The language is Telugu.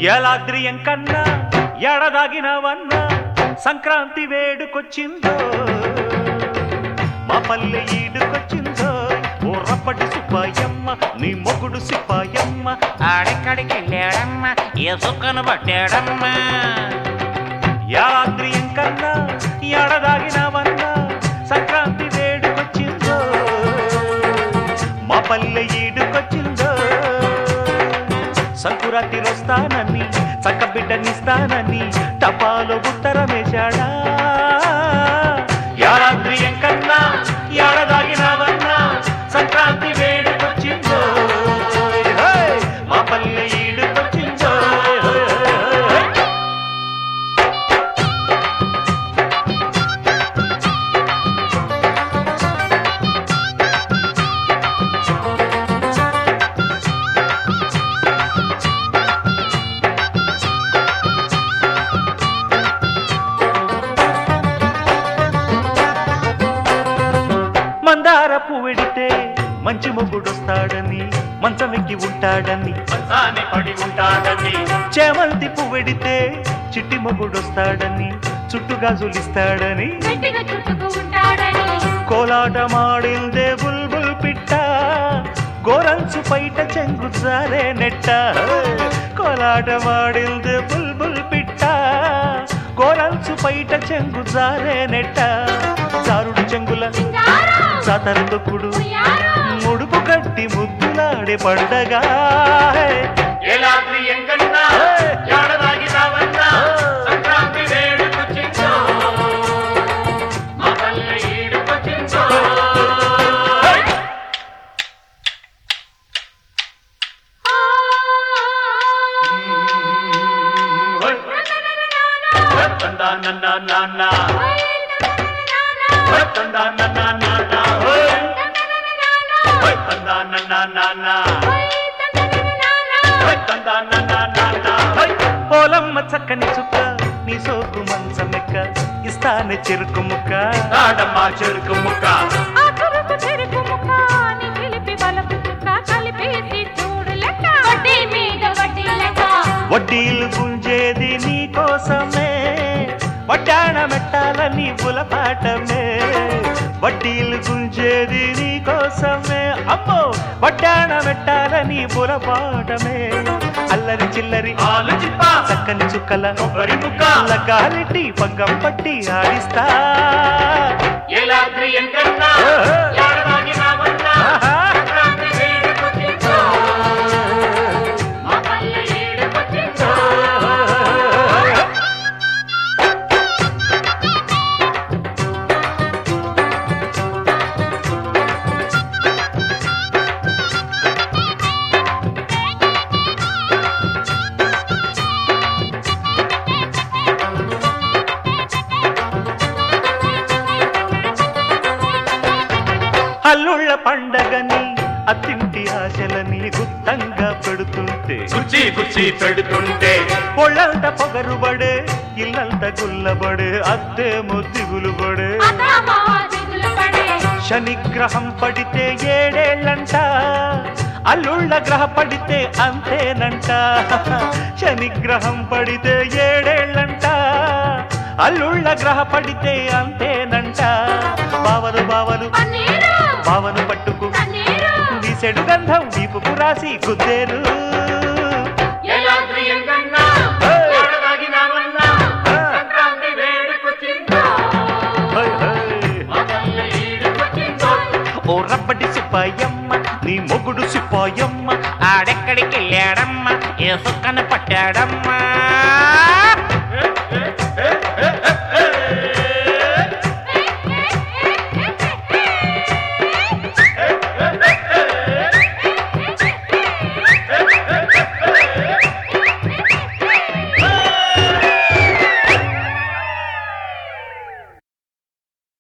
ఎలాద్రియం కన్నా ఎడదాగినవన్నా సంక్రాంతి వేడుకొచ్చిందో మా పల్లె ఈడుకొచ్చిందో ఓ రప్పటి సిపాయమ్మ నీ మొగుడు సిపాయమ్మ ఆడెక్కడికి వెళ్ళాడమ్మ ఏ సుక్కను పట్టాడమ్మ ఎలాద్రియం కన్నా ఎడదాగినవన్నా సంక్రాంతి వేడుకొచ్చిందో మా పల్లె ఈడుకొచ్చిందో సంకురాతి వస్తానని చక్క బిడ్డనిస్తానని టపాలో ఉత్తరమేశాడా యారాద్రియం కన్నా ఏడదాగినవన్నా సంక్రాంతి వేడుకొచ్చిందో మా పల్లె ఈడుకొచ్చిందో మందార పువ్వెడితే మంచి మొగుడొస్తాడని మంచమెక్కి ఉంటాడని మంచాన్ని పడి ఉంటాడని చేమంతి పువ్వెడితే చిట్టి మొగుడొస్తాడని చుట్టుగా జులిస్తాడని కోలాటమాడిందే బుల్బుల్ పిట్ట గోరంచు పైట చెంగు జారే నెట్ట కోలాటమాడిందే బుల్బుల్ పిట్ట గోరంచు పైట చెంగు జారే నెట్ట జారుడు చెంగుల జాతర తొక్కుడు ముడుపు కట్టి ముద్దులాడే పండగ సంక్రాంతి వేడుకొచ్చిందో మా పల్లె ఈడుకొచ్చిందో పోలమ్మ చక్కని చుక్క నీ సోకు మంచమెక్క ఇస్తానే చెరుకు ముక్క ఆడమ్మా చెరుకు ముక్క వడ్డీలు గుంజేది నీ కోసమే వడ్డాణ మెట్టాలని బులపాటమే వడ్డీలు గుంజేది నీ కోసమే అమ్మో వడ్డాణ మెట్టాలని బులపాటమే అల్లరి చిల్లరి ఆలు చిప్ప చక్కని చుక్కల కొబ్బరి ముక్క గాలిటి పగ్గం పట్టి ఆడిస్తా ఏలాద్రియం కన్నా ఏడదాగినవన్నా సంక్రాంతి వేడుకొచ్చిందో మా పల్లె ఈడుకొచ్చిందో అల్లుళ్ళ పండగని అత్తింటి ఆశలని గుత్తంగా పెడుతుంటే కుర్చీ పెడుతుంటే ఒళ్ళంత పొగరుబడే ఇల్లంత గుల్లబడే అత్తేమో దిగులుబడే శనిగ్రహం పడితే ఏడేళ్ళంట అల్లుళ్ళ గ్రహ పడితే అంతేనంట శనిగ్రహం పడితే ఏడేళ్ళంట అల్లుళ్ళ గ్రహ పడితే అంతేనంట బావలు బావను పట్టుకు వీసెడు గంధం వీపుకు రాసి గుద్దేరు ఓ రప్పటి సిపాయమ్మ నీ మొగుడు సిపాయమ్మ ఆడెక్కడికి వెళ్ళాడమ్మ ఏ సుక్కను పట్టాడమ్మా